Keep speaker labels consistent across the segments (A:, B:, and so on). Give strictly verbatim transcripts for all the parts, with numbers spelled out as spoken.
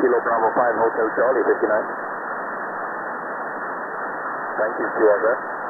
A: Kilo Bravo five, Hotel Charlie, fifty-nine. Thank you, Q R Z.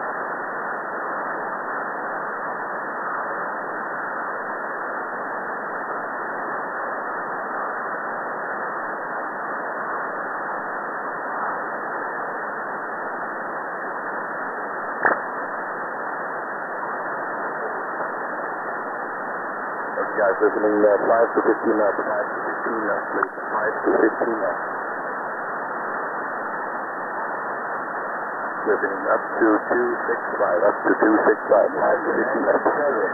A: Guys, listening uh, five to fifteen up, five to fifteen up, please. five to fifteen up. Listening up to two six five, up to two six five, five to fifteen up.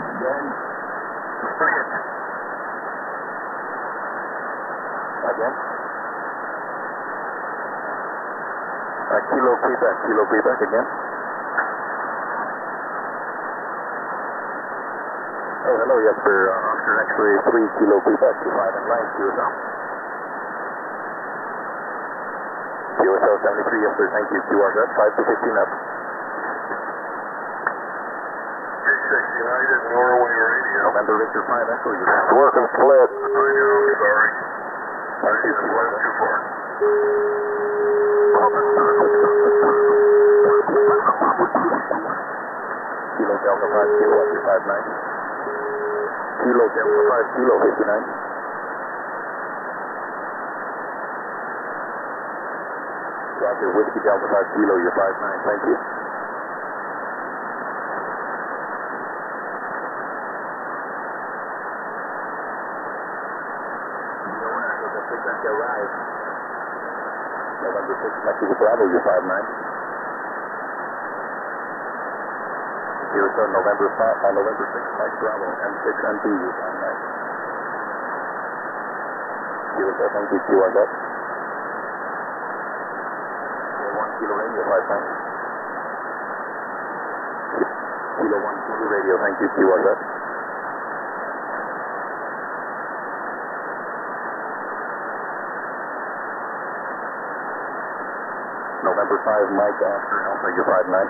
A: Again. Uh, kilo Quebec, Kilo Quebec again. Oh, hello, yes, sir. Uh, Oscar X-ray three Kilo Quebec, five and nine, Q S L. Q S L seventy-three, yes, sir. Thank you. Q R Z, five to fifteen up.
B: six six United Norway Radio.
A: November Victor five Echo, you're
B: It's working split. I know, sorry.
A: Thank you,
B: It's
A: Q R
B: went
A: Z.
B: too far.
A: Kilo Delta five, Kilo up to five nine. Kilo Delta five, Kilo fifty-nine. Roger, Whiskey Delta five, Kilo, you're five nine, thank you. November six, Mexico Bravo, you're five nine. Here is on November five, uh, November six, Mike Bravo, M six N B, you're five nine. Here is on, thank you, Q R Z. one Kilo Radio, five nine. Kilo one Kilo Radio, thank you, Q R Z. November five, Mike Oscar Alpha, you're five nine.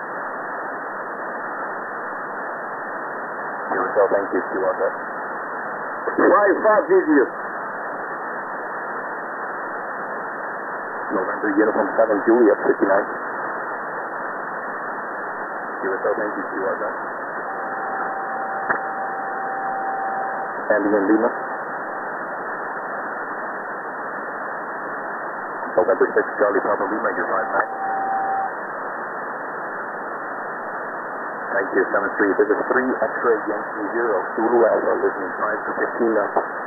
A: Here we go, thank you, Q R Z.
C: five five, easier.
A: November Uniform seven, Juliet, fifty-nine. Here we go, thank you, Q R Z. Andy and Lima. November six, Charlie Papa Lima, you're five nine. Thank you, seven three. This is three X-ray Yankee zero, Zulu Alpha, listening five to fifteen up.